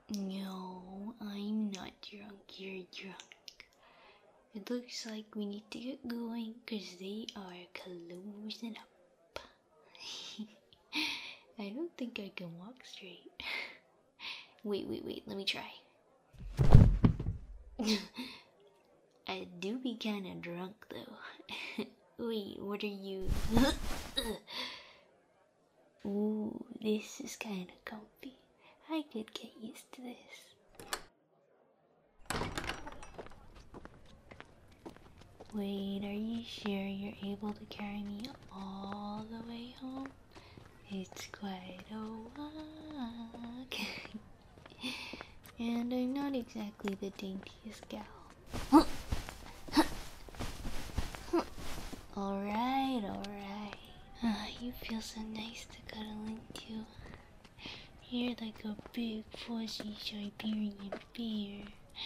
No, I'm not drunk. You're drunk. It looks like we need to get going because they are closing up. I don't think I can walk straight. Wait, let me try. I do be kinda drunk though. Wait, what are you? Ooh, this is kinda comfy. I could get used to this. Wait, are you sure you're able to carry me all the way home? It's quite a walk. And I'm not exactly the daintiest gal. Alright. You feel so nice to cuddle into. You're like a big fuzzy Siberian bear.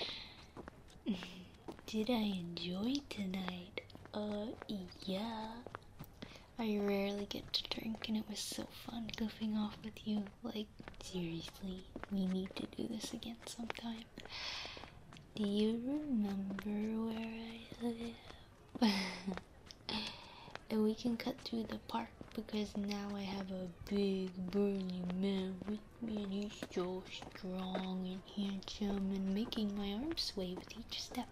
Did I enjoy tonight? Yeah. I rarely get to drink and it was so fun goofing off with you. Like, seriously, we need to do this again sometime. Do you remember where I live? And we can cut through the park because now I have a big burly man with me and he's so strong and handsome and making my arms sway with each step.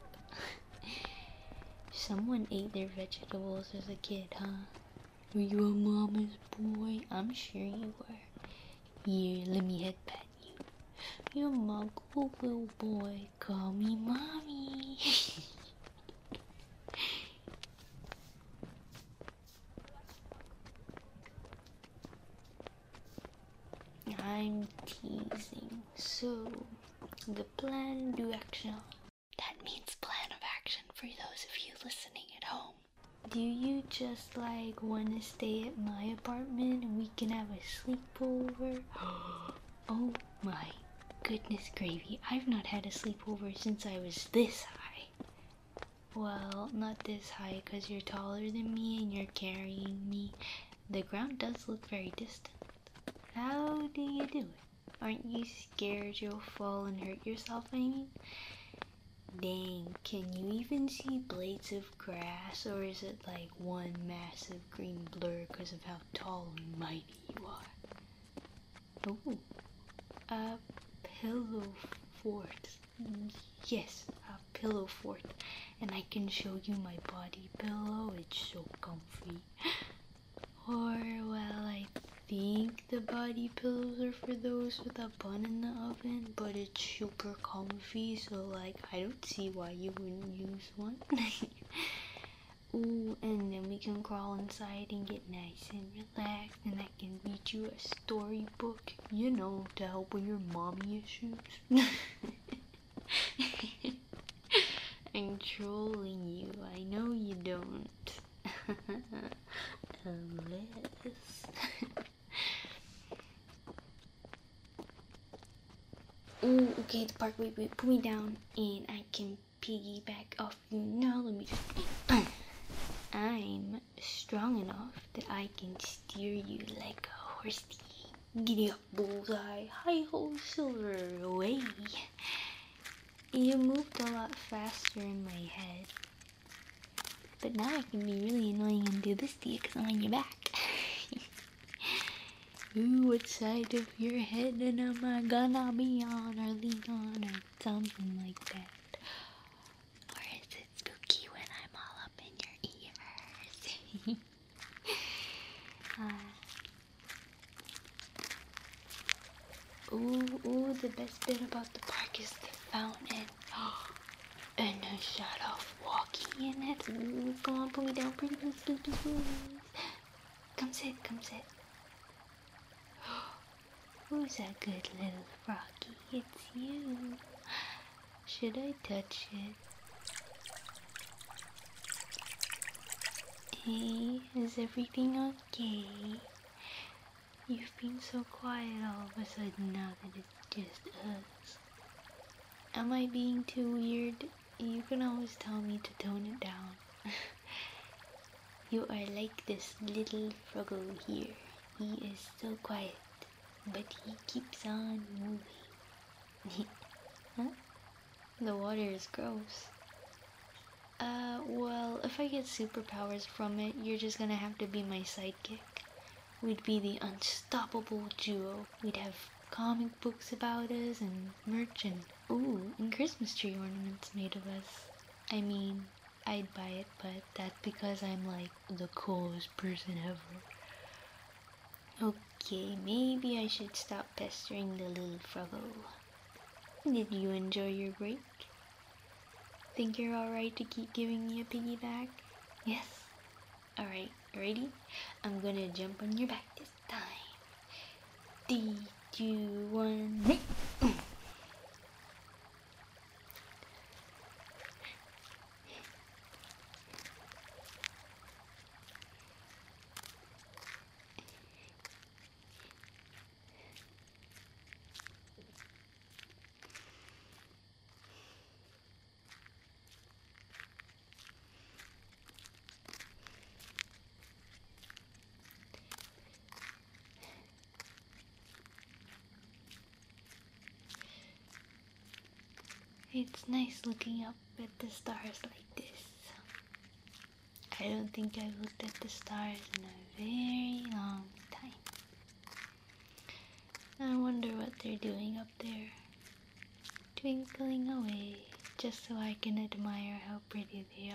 Someone ate their vegetables as a kid, huh? Were you a mama's boy? I'm sure you were. Here, let me headbutt you. You're my good little boy. Call me mommy. I'm teasing. So, the plan do action. That means plan of action for those of you listening at home. Do you just like want to stay at my apartment and we can have a sleepover? Oh my goodness gravy, I've not had a sleepover since I was this high. Well, not this high because you're taller than me and you're carrying me. The ground does look very distant. How do you do it? Aren't you scared you'll fall and hurt yourself, I mean? Dang, can you even see blades of grass, or is it like one massive green blur because of how tall and mighty you are? Ooh, a pillow fort. Yes, a pillow fort. And I can show you my body pillow, it's so comfy. Or, well, I think the body pillows are for those with a bun in the oven, but it's super comfy, so like I don't see why you wouldn't use one. Ooh, and then we can crawl inside and get nice and relaxed, and I can read you a storybook, you know, to help with your mommy issues. I'm trolling you, I know you don't. Unless... Ooh, okay, the park, wait, put me down, and I can piggyback off you now, let me just... I'm strong enough that I can steer you like a horsey. Giddy up, bullseye, hi-ho, silver, away. You moved a lot faster in my head. But now I can be really annoying and do this to you because I'm on your back. Ooh, what side of your head am I gonna be on or lean on or something like that? Or is it spooky when I'm all up in your ears? Ooh, the best bit about the park is the fountain. And a shot of walking in it. Ooh, come on, put me down, please. Come sit. Who's that good little froggy? It's you. Should I touch it? Hey, is everything okay? You've been so quiet all of a sudden now that it's just us. Am I being too weird? You can always tell me to tone it down. You are like this little froggo here. He is so quiet, but he keeps on moving. Huh? The water is gross. Well, if I get superpowers from it, you're just gonna have to be my sidekick. We'd be the unstoppable duo. We'd have comic books about us and merch and Christmas tree ornaments made of us. I mean, I'd buy it, but that's because I'm like the coolest person ever. Okay, maybe I should stop pestering the little froggo. Did you enjoy your break? Think you're alright to keep giving me a piggyback? Yes. Alright, ready? I'm gonna jump on your back this time. 3, 2, 1. It's nice looking up at the stars like this. I don't think I've looked at the stars in a very long time. I wonder what they're doing up there. Twinkling away, just so I can admire how pretty they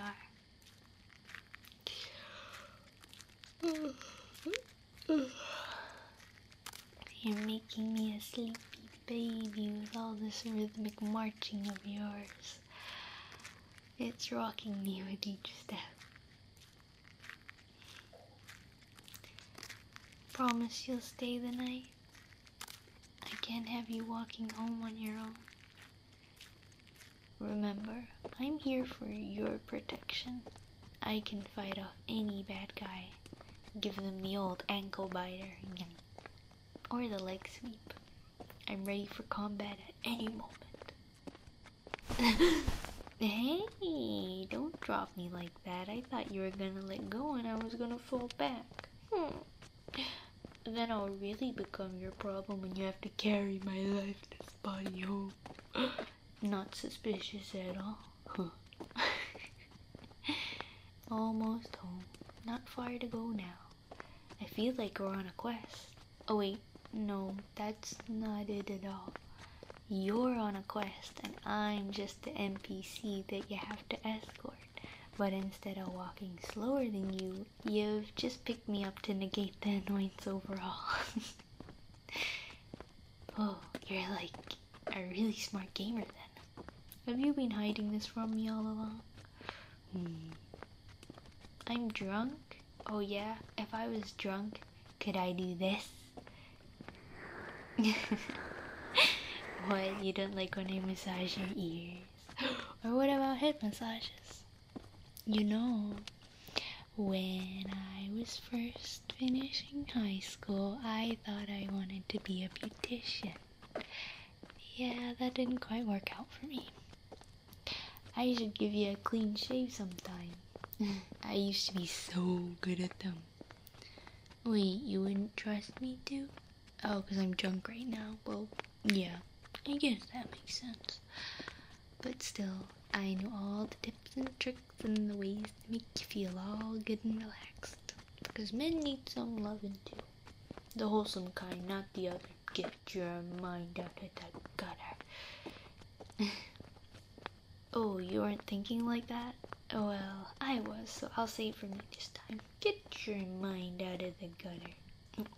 are. You're making me a sleepy baby with all this rhythmic marching of yours. It's rocking me with each step. Promise you'll stay the night? I can't have you walking home on your own. Remember, I'm here for your protection. I can fight off any bad guy. Give them the old ankle biter, or the leg sweep. I'm ready for combat at any moment. Hey, don't drop me like that. I thought you were gonna let go and I was gonna fall back. Then I'll really become your problem and you have to carry my lifeless body home. Not suspicious at all. Almost home. Not far to go now. I feel like we're on a quest. Oh wait, no, that's not it at all. You're on a quest and I'm just the NPC that you have to escort. But instead of walking slower than you, you've just picked me up to negate the annoyance overall. Oh, you're like a really smart gamer then. Have you been hiding this from me all along? I'm drunk? Oh yeah, if I was drunk, could I do this? What, you don't like when I massage your ears? Or what about head massages? You know, when I was first finishing high school, I thought I wanted to be a beautician. Yeah, that didn't quite work out for me. I should give you a clean shave sometime. I used to be so good at them. Wait, you wouldn't trust me to? Oh, because I'm drunk right now. Well, yeah, I guess that makes sense. But still, I know all the tips and tricks and the ways to make you feel all good and relaxed. Because men need some loving too. The wholesome kind, not the other. Get your mind out of that gutter. Oh, you weren't thinking like that? Oh well, I was, so I'll say it for me this time. Get your mind out of the gutter.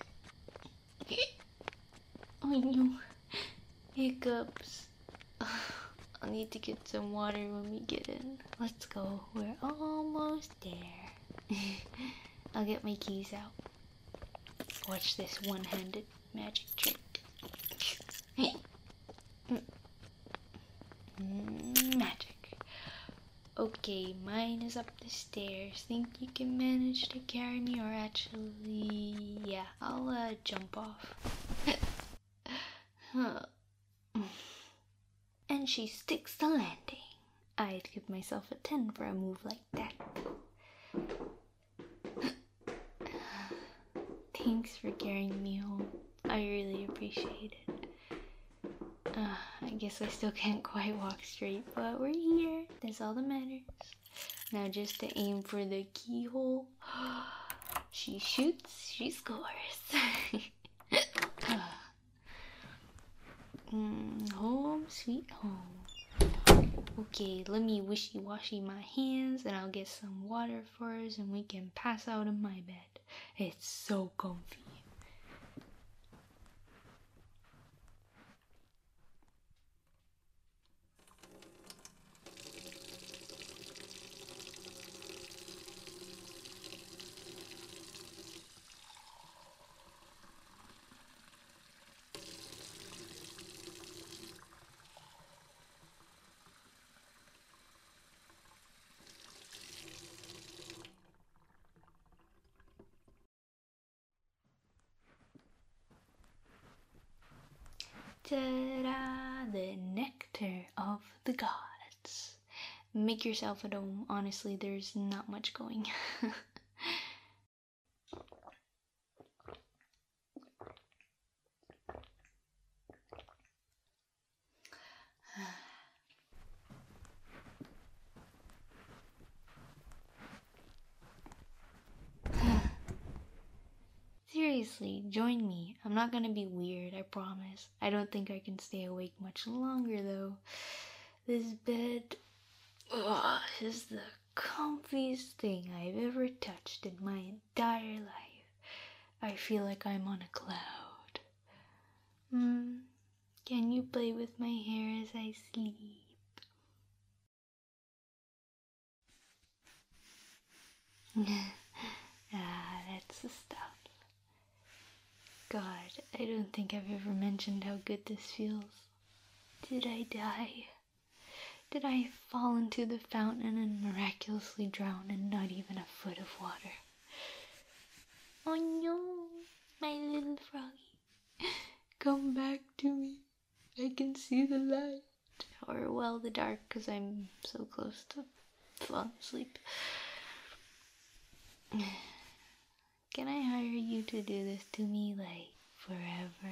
Oh no, hiccups. I'll need to get some water when we get in. Let's go, we're almost there. I'll get my keys out. Watch this one-handed magic trick. Magic. Okay, mine is up the stairs. Think you can manage to carry me, or actually, yeah, I'll jump off. And she sticks the landing. I'd give myself a 10 for a move like that. Thanks for carrying me home. I really appreciate it. I guess I still can't quite walk straight, but we're here. That's all that matters. Now just to aim for the keyhole. She shoots, she scores. Home sweet home. Okay, let me wishy-washy my hands and I'll get some water for us and we can pass out in my bed. It's so comfy. Ta-da! The nectar of the gods. Make yourself at home. Honestly, there's not much going. Seriously, join me. I'm not gonna be weird, I promise. I don't think I can stay awake much longer though. This bed is the comfiest thing I've ever touched in my entire life. I feel like I'm on a cloud. Can you play with my hair as I sleep? That's the stuff. God, I don't think I've ever mentioned how good this feels. Did I die? Did I fall into the fountain and miraculously drown in not even a foot of water? Oh no, my little froggy. Come back to me. I can see the light. Or, well, the dark, because I'm so close to falling asleep. Can I hire you to do this to me, like, forever?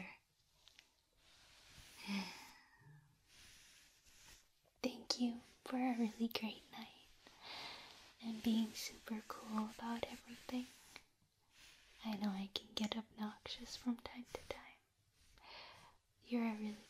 Thank you for a really great night and being super cool about everything. I know I can get obnoxious from time to time. You're a really